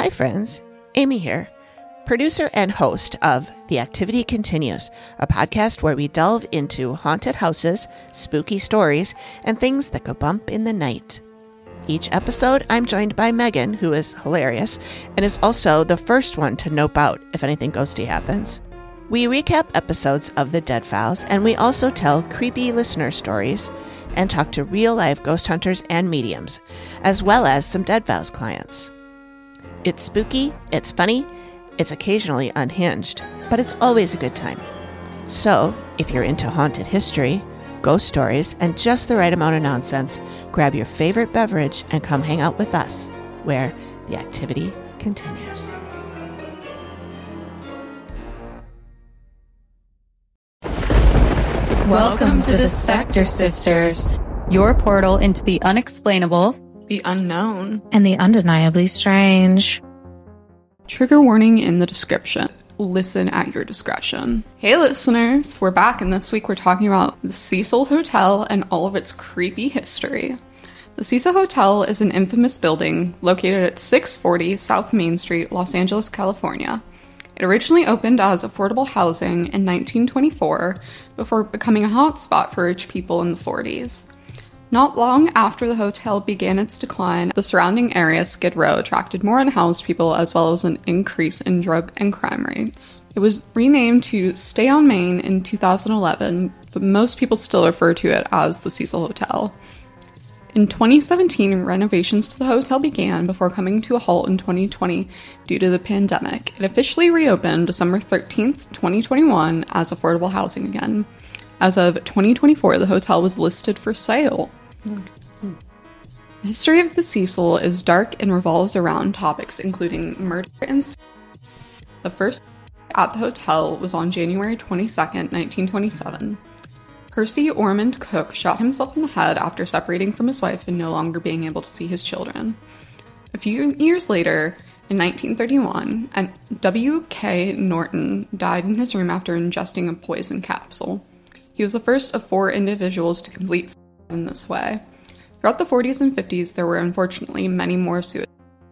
Hi friends, Amy here, producer and host of The Activity Continues, a podcast where we delve into haunted houses, spooky stories, and things that go bump in the night. Each episode, I'm joined by Megan, who is hilarious, and is also the first one to nope out if anything ghosty happens. We recap episodes of The Dead Files, and we also tell creepy listener stories and talk to real-life ghost hunters and mediums, as well as some Dead Files clients. It's spooky, it's funny, it's occasionally unhinged, but it's always a good time. So, if you're into haunted history, ghost stories, and just the right amount of nonsense, grab your favorite beverage and come hang out with us, where the activity continues. Welcome to the Spectre Sisters, your portal into the unexplainable, the unknown, and the undeniably strange. Trigger warning in the description. Listen at your discretion. Hey listeners, we're back, and this week we're talking about the Cecil Hotel and all of its creepy history. The Cecil Hotel is an infamous building located at 640 South Main Street, Los Angeles, California. It originally opened as affordable housing in 1924 before becoming a hotspot for rich people in the 40s. Not long after the hotel began its decline, the surrounding area, Skid Row, attracted more unhoused people as well as an increase in drug and crime rates. It was renamed to Stay on Main in 2011, but most people still refer to it as the Cecil Hotel. In 2017, renovations to the hotel began before coming to a halt in 2020 due to the pandemic. It officially reopened December 13th, 2021 as affordable housing again. As of 2024, the hotel was listed for sale. The history of the Cecil is dark and revolves around topics including murder and the first at the hotel was on January 22nd, 1927. Percy Ormond Cook shot himself in the head after separating from his wife and no longer being able to see his children. A few years later, in 1931, W.K. Norton died in his room after ingesting a poison capsule. He was the first of 4 individuals to complete suicide in this way. Throughout the 40s and 50s, there were unfortunately many more suicides.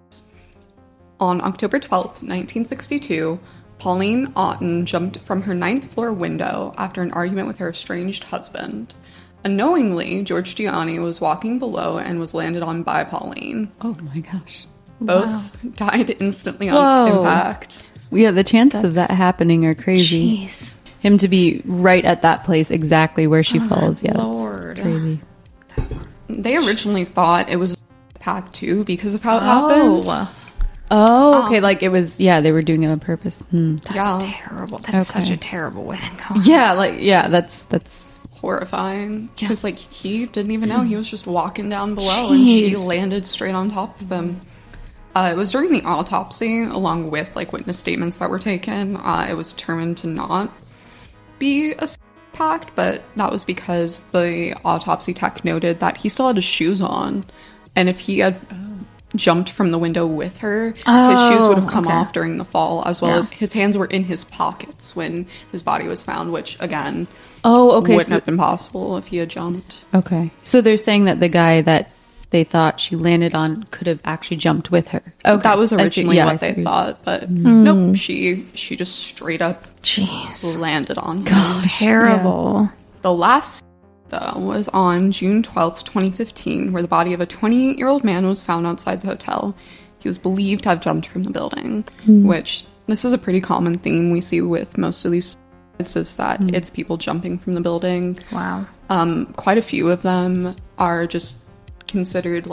On October 12, 1962, Pauline Otten jumped from her 9th floor window after an argument with her estranged husband. Unknowingly, George Gianni was walking below and was landed on by Pauline. Oh my gosh. Both died instantly on impact. Yeah, the chances of that happening are crazy. Jeez. Him to be right at that place exactly where she falls. Yeah, Lord. that's crazy. They originally thought it was a pack too because of how it happened. Oh, okay. Like it was, they were doing it on purpose. That's terrible. That's such a terrible way to go. Yeah, that's horrifying. Because, he didn't even know. He was just walking down below and she landed straight on top of him. It was during the autopsy, along with, witness statements that were taken. It was determined to not be a pact, but that was because the autopsy tech noted that he still had his shoes on. And if he had jumped from the window with her, his shoes would have come off during the fall, as well as his hands were in his pockets when his body was found, which again wouldn't have been possible if he had jumped. Okay, so they're saying that the guy that they thought she landed on could have actually jumped with her. Okay, that was originally what they thought, but nope, she just straight up landed on him. That's terrible. The last was on June 12th, 2015, where the body of a 28-year-old man was found outside the hotel. He was believed to have jumped from the building, which this is a pretty common theme we see with most of these. It's just that it's people jumping from the building. Wow. Quite a few of them are just considered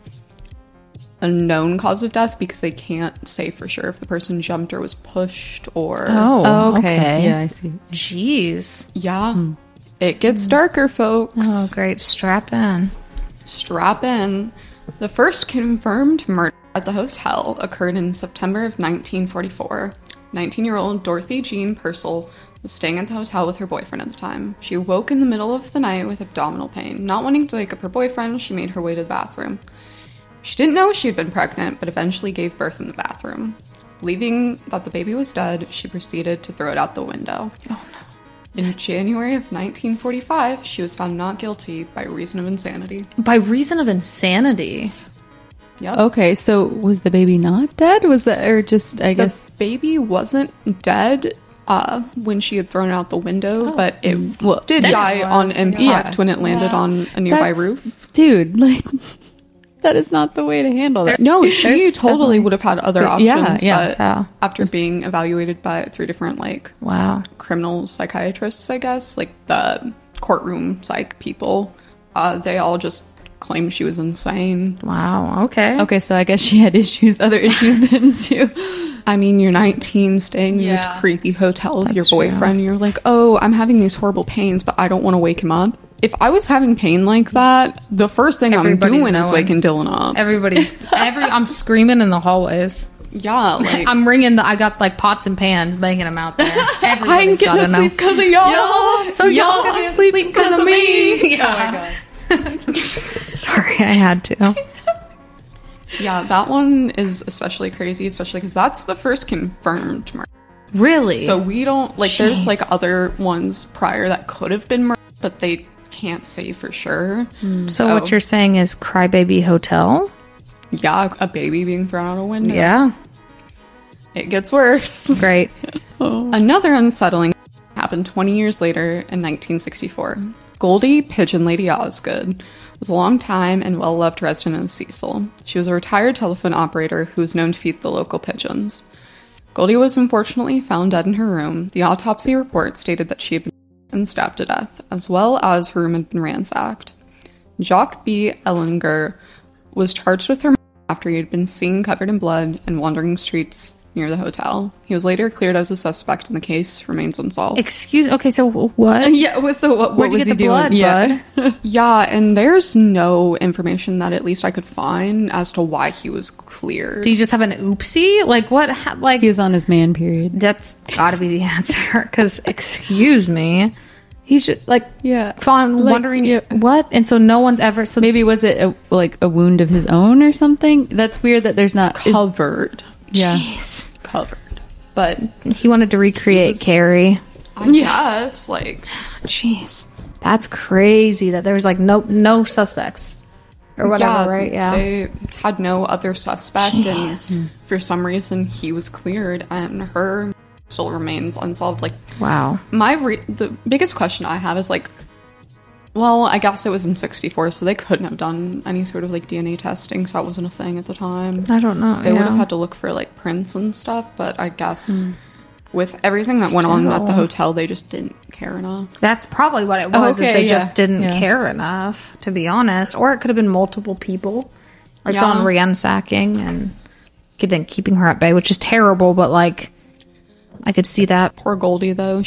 a known cause of death because they can't say for sure if the person jumped or was pushed or... Oh, okay. Yeah, I see. Jeez. Yeah. It gets darker, folks. Oh, great. Strap in. Strap in. The first confirmed murder at the hotel occurred in September of 1944. 19-year-old Dorothy Jean Purcell was staying at the hotel with her boyfriend at the time. She woke in the middle of the night with abdominal pain. Not wanting to wake up her boyfriend, she made her way to the bathroom. She didn't know she had been pregnant, but eventually gave birth in the bathroom. Believing that the baby was dead, she proceeded to throw it out the window. Oh, no. In January of 1945, she was found not guilty by reason of insanity. By reason of insanity? Yep. Okay, so was the baby not dead? Was that, or just, I guess... The baby wasn't dead when she had thrown it out the window, but it did die on impact when it landed on a nearby roof. Dude, like... That is not the way to handle that. No, she totally would have had other options. Yeah. But after being evaluated by 3 different, like, criminal psychiatrists, I guess, like the courtroom psych people, they all just claimed she was insane. Wow. Okay. Okay, so I guess she had other issues then too. I mean, you're 19, staying in this creepy hotel with your boyfriend. You're like, oh, I'm having these horrible pains, but I don't want to wake him up. If I was having pain like that, the first thing I'm doing is waking Dylan up. I'm screaming in the hallways. Yeah, like I'm ringing I got like pots and pans, banging them out there. I ain't getting to sleep because of y'all. So y'all gonna sleep because of me. Yeah. Oh my god. Sorry, I had to. Yeah, that one is especially crazy, especially because that's the first confirmed murder. Really? So we don't like. There's like other ones prior that could have been murdered, but they can't say for sure. So what you're saying is Crybaby Hotel? Yeah, a baby being thrown out a window. Yeah. It gets worse. Great. Another unsettling happened 20 years later in 1964. Goldie Pigeon Lady Osgood was a long-time and well-loved resident of Cecil. She was a retired telephone operator who was known to feed the local pigeons. Goldie was unfortunately found dead in her room. The autopsy report stated that she had been and stabbed to death, as well as her room had been ransacked. Jacques B. Ellinger was charged with her murder after he had been seen covered in blood and wandering streets near the hotel. He was later cleared as a suspect and the case remains unsolved. Okay, so what? Yeah, so what Where'd you was get he the blood, doing? bud? Yeah, and there's no information that at least I could find as to why he was cleared. Do you just have an oopsie? Like what? Like He was on his man period. that's got to be the answer. Because excuse me, he's just like wondering what, and so no one's ever. So Maybe was it a wound of his own or something? That's weird that there's not... Covered. jeez, Covered. But he wanted to recreate Carrie. I guess, like... Jeez, that's crazy that there was like no suspects or whatever, right? Yeah, they had no other suspect, and for some reason he was cleared, and her still remains unsolved. Like, wow. The biggest question I have is like, well, I guess it was in 64, so they couldn't have done any sort of like DNA testing, so that wasn't a thing at the time. I don't know. They would have had to look for like prints and stuff, but I guess with everything that went on at the hotel, they just didn't care enough. That's probably what it was. Is they just didn't care enough, to be honest. Or it could have been multiple people, like someone ransacking and then keeping her at bay, which is terrible. But like, I could see that. Poor Goldie, though.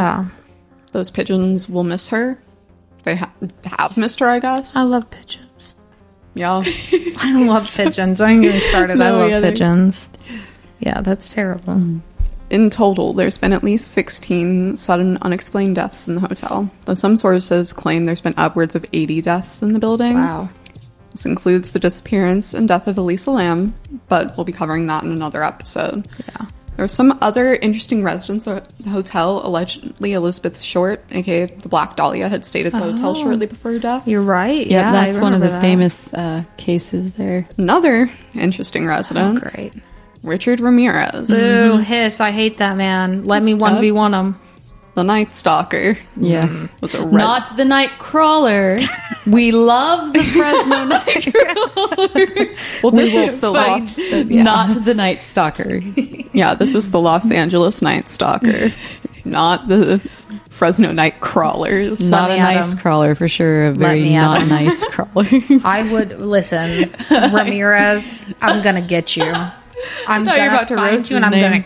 Those pigeons will miss her. They have missed her, I guess. I love pigeons. Yeah. I love pigeons. Don't get me started. I love pigeons. Yeah, that's terrible. In total, there's been at least 16 sudden unexplained deaths in the hotel, though some sources claim there's been upwards of 80 deaths in the building. Wow. This includes the disappearance and death of Elisa Lam, but we'll be covering that in another episode. Yeah. There were some other interesting residents at the hotel. Allegedly, Elizabeth Short, aka the Black Dahlia, had stayed at the hotel shortly before her death. You're right. Yeah, that's one of the famous cases there. Another interesting resident. Oh, great. Richard Ramirez. Boo, hiss. I hate that man. Let me 1v1 him. The Night Stalker. Yeah. Was a Not the Night Crawler. We love the Fresno Night Crawler. Well, this is the not the Night Stalker. Yeah, this is the Los Angeles Night Stalker. Not the Fresno Night Crawlers. Not a nice crawler, for sure. A very not nice crawler. I would, listen, Ramirez, I'm going to get you. I'm going to find you and I'm going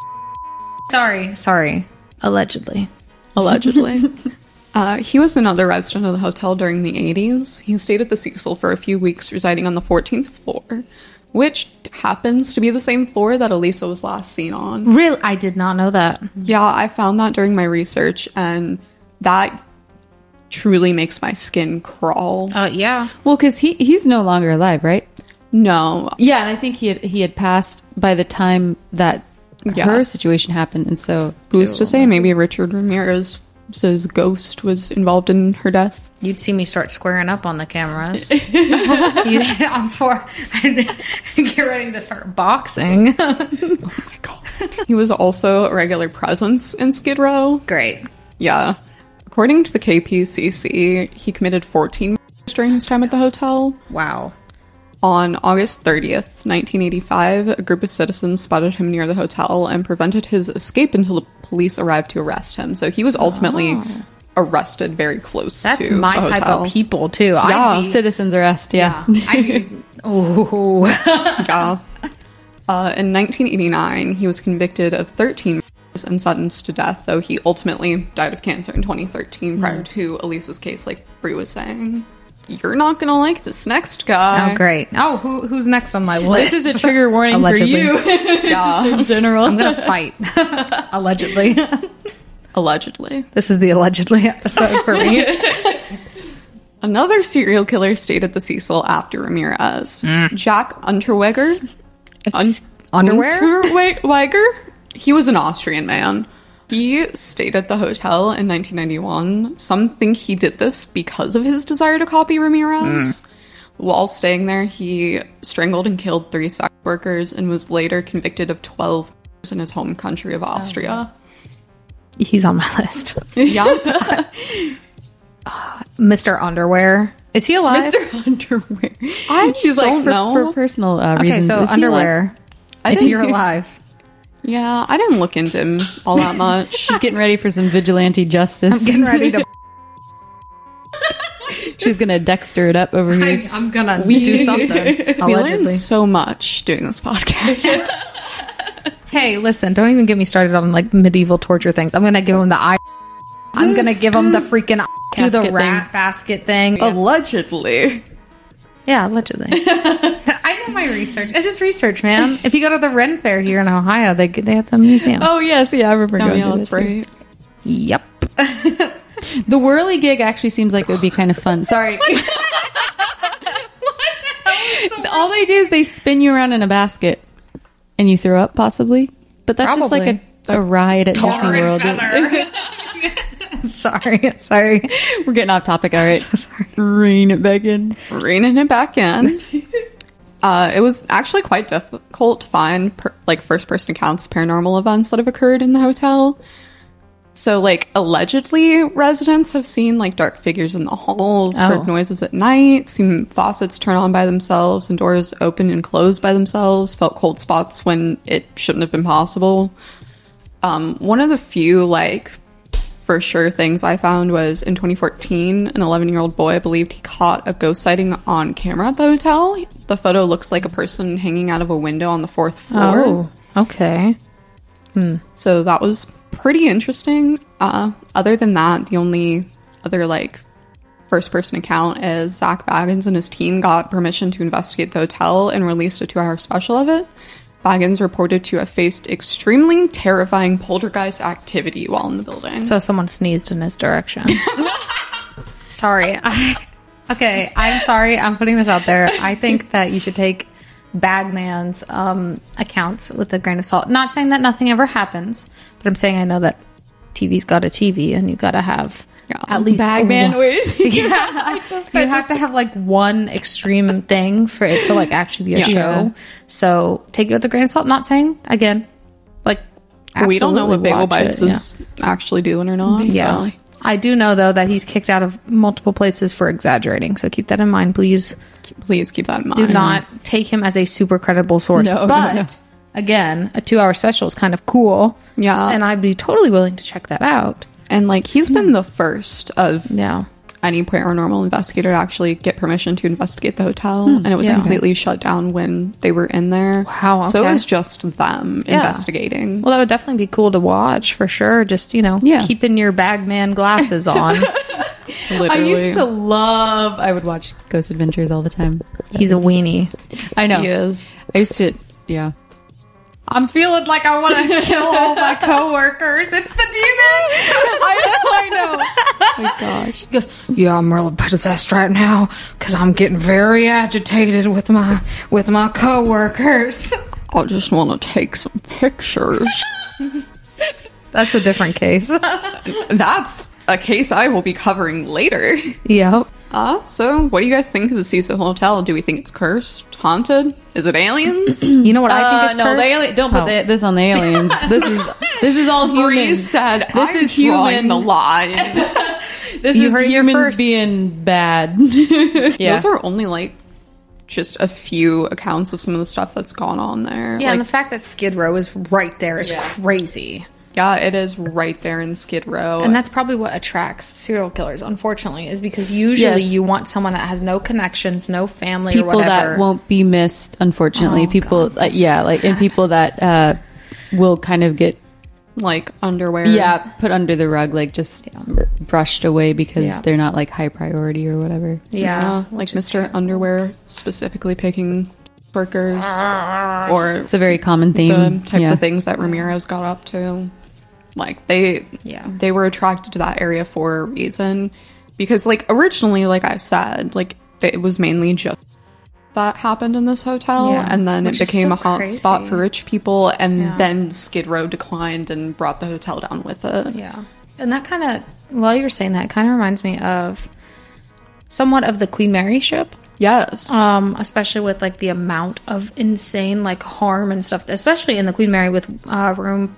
to... Sorry. Allegedly. He was another resident of the hotel during the 80s. He stayed at the Cecil for a few weeks, residing on the 14th floor, which happens to be the same floor that Elisa was last seen on. Really? I did not know that. Yeah, I found that during my research, and that truly makes my skin crawl. Yeah. Well, because he's no longer alive, right? No. Yeah, and I think he had passed by the time that her situation happened, and so who's to say maybe Richard Ramirez says ghost was involved in her death. You'd see me start squaring up on the cameras. I'm for get ready to start boxing. Oh my god. He was also a regular presence in Skid Row. Great. Yeah. According to the KPCC, he committed 14 murders during his time at the hotel. Wow. On August 30th, 1985, a group of citizens spotted him near the hotel and prevented his escape until the police arrived to arrest him. So he was ultimately arrested very close to the hotel. That's my type of people, too. Yeah, citizens arrest, yeah. Oh. Yeah. In 1989, he was convicted of 13 murders and sentenced to death, though he ultimately died of cancer in 2013 prior to Elisa's case, like Brie was saying. You're not gonna like this next guy. Oh, great. Oh, who's next on my list? This is a trigger warning Allegedly. for you. Just in general. I'm gonna fight. Allegedly. Allegedly. This is the allegedly episode for me. Another serial killer stayed at the Cecil after Ramirez. Jack Unterweger. Underwear? Unterweger? He was an Austrian man. He stayed at the hotel in 1991. Some think he did this because of his desire to copy Ramirez. While staying there, he strangled and killed 3 sex workers and was later convicted of 12 murders in his home country of Austria. He's on my list. Yeah. Mr. Underwear. Is he alive? Mr. Underwear. She's like, for personal reasons. Okay, so Underwear. If you're alive. Yeah, I didn't look into him all that much. She's getting ready for some vigilante justice. I'm getting ready to... She's going to Dexter it up over here. I'm going to do something. We learned Allegedly. so much doing this podcast. Hey, listen, don't even get me started on like medieval torture things. I'm going to give him the eye. I'm going to give him the freaking do the rat basket thing. Allegedly. Yeah, allegedly. I know my research. It's just research, man. If you go to the Ren Fair here in Ohio, they have the museum. Oh, yes. Yeah, I remember going to that's right. Yep. The whirly gig actually seems like it would be kind of fun. Sorry. All they do is they spin you around in a basket and you throw up, possibly. But that's just like a ride at Disney World. Sorry. We're getting off topic. All right. So sorry. Rein it back in. Reining it back in. It was actually quite difficult to find first-person accounts of paranormal events that have occurred in the hotel. So, allegedly, residents have seen, dark figures in the halls, heard noises at night, seen faucets turn on by themselves and doors open and close by themselves, felt cold spots when it shouldn't have been possible. One of the few, for sure things I found was in 2014, an 11-year-old boy believed he caught a ghost sighting on camera at the hotel. The photo looks like a person hanging out of a window on the 4th floor. Oh, okay. So that was pretty interesting. Other than that, the only other first-person account is Zach Baggins and his team got permission to investigate the hotel and released a 2-hour special of it. Baggins reported to have faced extremely terrifying poltergeist activity while in the building. So someone sneezed in his direction. Sorry. Okay, I'm sorry. I'm putting this out there. I think that you should take Bagman's accounts with a grain of salt. Not saying that nothing ever happens, but I'm saying I know that TV's got a TV and you got to have at least Bagman noise. Yeah, you have to have one extreme thing for it to actually be a show. So take it with a grain of salt. Not saying again, we don't know what Bagel Bites is actually doing or not. Yeah, so. I do know though that he's kicked out of multiple places for exaggerating. So keep that in mind, please. Please keep that in mind. Do not take him as a super credible source. No. Again, a 2-hour special is kind of cool. Yeah, and I'd be totally willing to check that out. And he's been the first of any paranormal investigator to actually get permission to investigate the hotel. And it was completely shut down when they were in there. Wow. Okay. So it was just them investigating. Well, that would definitely be cool to watch for sure. Just, keeping your Bagman glasses on. Literally. I would watch Ghost Adventures all the time. He's a weenie. I know. He is. I used to, I'm feeling like I want to kill all my coworkers. It's the demons. I know. Oh my gosh. He goes, yeah, I'm really possessed right now because I'm getting very agitated with my coworkers. I just want to take some pictures. That's a different case. That's a case I will be covering later. Yep. So what do you guys think of the Cecil Hotel? Do we think it's cursed, haunted? Is it aliens? You know what I think is cursed? No, don't put this on the aliens. This is all humans. Bree said, this is human. The line. This is humans being bad. Yeah. Those are only like just a few accounts of some of the stuff that's gone on there. Yeah, and the fact that Skid Row is right there is crazy. Yeah, it is right there in Skid Row. And that's probably what attracts serial killers, unfortunately, is because usually you want someone that has no connections, no family people or whatever. That won't be missed, unfortunately. People, God, and people that will kind of get like underwear. Yeah, put under the rug, like just brushed away because they're not like high priority or whatever. Yeah, like Mr. Underwear specifically picking workers, or it's a very common theme. The types of things that Ramirez got up to. Like they were attracted to that area for a reason, because like originally, like I said, like it was mainly just that happened in this hotel, and then it became a hot spot for rich people, and then Skid Row declined and brought the hotel down with it. Yeah, and that kind of, while you were saying that, kind of reminds me of somewhat of the Queen Mary ship. Yes. Especially with like the amount of insane like harm and stuff, especially in the Queen Mary with room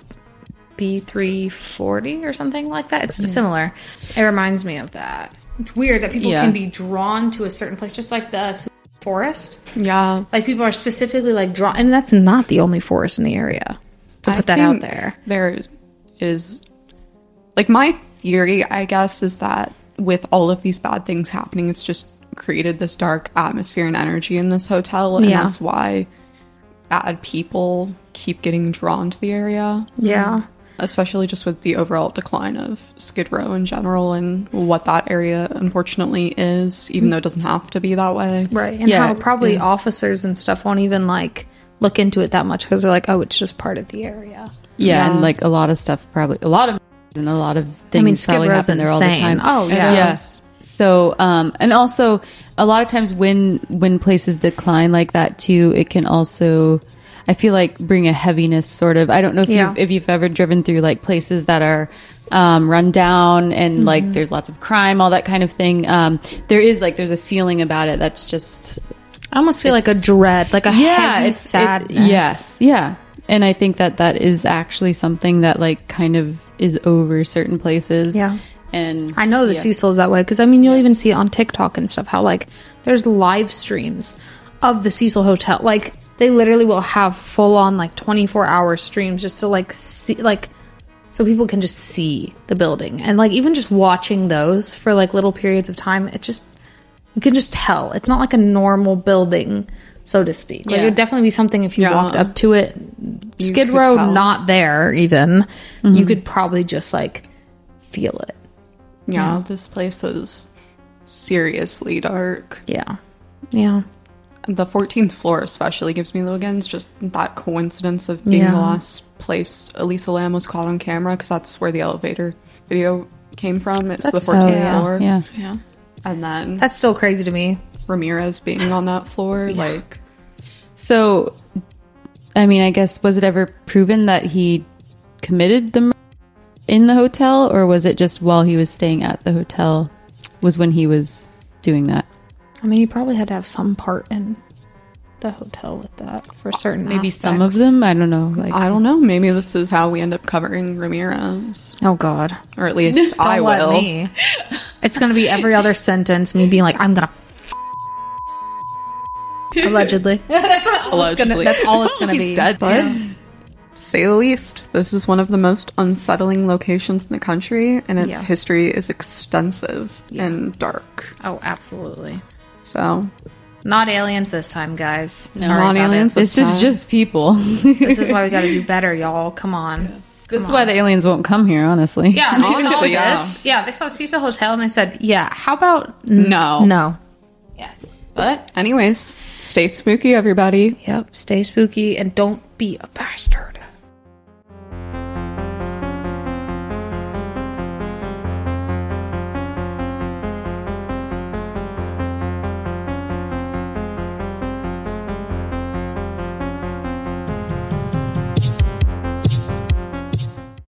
B340 or something like that. It's similar. It reminds me of that. It's weird that people can be drawn to a certain place, just like the forest. Yeah. Like people are specifically like drawn, and that's not the only forest in the area, to put that out there. There is, like, my theory, I guess, is that with all of these bad things happening, it's just created this dark atmosphere and energy in this hotel, and that's why bad people keep getting drawn to the area. Yeah. Especially just with the overall decline of Skid Row in general and what that area unfortunately is, even though it doesn't have to be that way. Right. And how probably officers and stuff won't even like look into it that much because they're like, oh, it's just part of the area. Yeah. And like a lot of stuff things probably happen there all the time. Oh, yeah. Yes. So, and also a lot of times when places decline like that too, it can also, I feel like, bring a heaviness sort of. I don't know if you've ever driven through like places that are run down and like there's lots of crime, all that kind of thing. There's a feeling about it that's just, I almost feel like a dread, like a heavy sadness. Yes. Yeah. And I think that is actually something that like kind of is over certain places. Yeah. And I know the Cecil is that way because I mean you'll even see it on TikTok and stuff how like there's live streams of the Cecil Hotel. Like they literally will have full on like 24-hour streams just to like see, like, so people can just see the building, and like even just watching those for like little periods of time, you can just tell it's not like a normal building, so to speak. Like it would definitely be something if you walked up to it, Skid Row not there even, you could probably just like feel it. Yeah, this place is seriously dark. Yeah. The 14th floor especially gives me the again. It's just that coincidence of being the last place Elisa Lam was caught on camera, because that's where the elevator video came from. It's the 14th floor. Yeah. And then that's still crazy to me. Ramirez being on that floor. Like, so, I mean, I guess, was it ever proven that he committed the murder in the hotel, or was it just while he was staying at the hotel was when he was doing that? I mean, he probably had to have some part in the hotel with that for certain maybe aspects. Some of them, I don't know. Like, I don't know. Maybe this is how we end up covering Ramirez. Oh God, or at least I will. Me. It's going to be every other sentence me being like, "I'm gonna." Allegedly. That's all it's going to be. He's dead, but to say the least, this is one of the most unsettling locations in the country, and its history is extensive and dark. Oh, absolutely. So, not aliens this time, guys. No, not aliens. This is just people. This is why we got to do better, y'all. Come on. This is why the aliens won't come here, honestly. Yeah, they saw this. Yeah, they saw the Cecil Hotel and they said, "Yeah, how about no?" Yeah. But anyways, stay spooky, everybody. Yep, stay spooky and don't be a bastard.